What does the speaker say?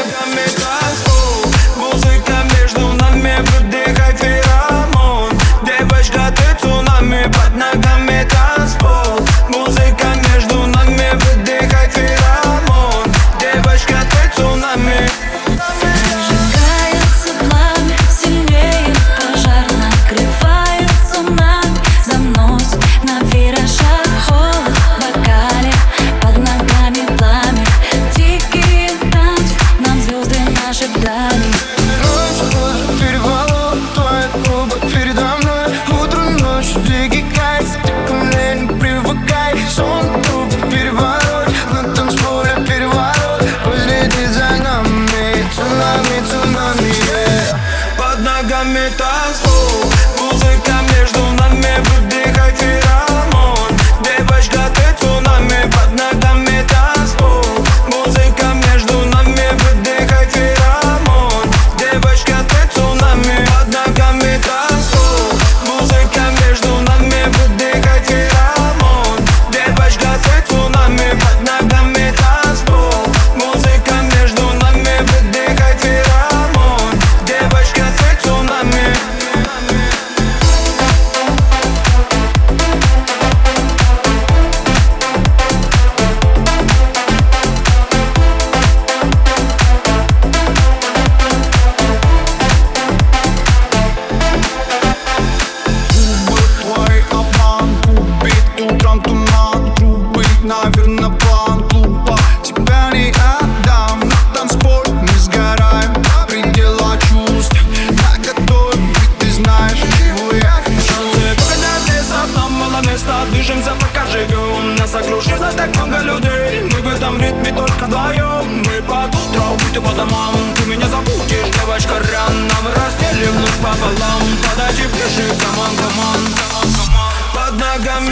ногами танцпол, музыка между нами, выдыхай феромон. Девочка, ты цунами, под ногами танцпол, музыка между нами, выдыхай феромон. Девочка, ты цунами. Зажигается пламя, сильнее пожар, накрывает цунами, заносит на виражах холод в бокале, под ногами пламя, дикие танцы, нам звезды наши вдали. Переворот, твои губы передо мной, утро, ночь, дикий кайф, ты ко мне не привыкай. Сон, труп, переворот, на танцполе переворот, последний за нами, цунами, цунами, yeah. Под ногами танцпол, музыка между нами, выдыхай феромон. Девочка, ты цунами, под ногами танцпол, музыка между нами, выдыхай феромон. Девочка, ты цунами, под ногами танцпол, музыка между нами, выдыхай феромон. Девочка, ты цунами, под ногами танцпол, музыка между нами, выдыхай феромон. Девочка, ты цунами. Губы твой обман, губит утром туман, грубый, наверно, план глупо, тебя не отдам. На танцполе мы сгораем до предела чувств, наготове быть, ты знаешь, чего я хочу. Когда лесов нам мало места, движемся пока живем. Нас окружено так много людей, мы в этом ритме только вдвоем. Мы под утро уйдем по домам, ты меня забудешь, девочка, рано. Мы разделим ночь пополам, подойди ближе, команд. Под ногами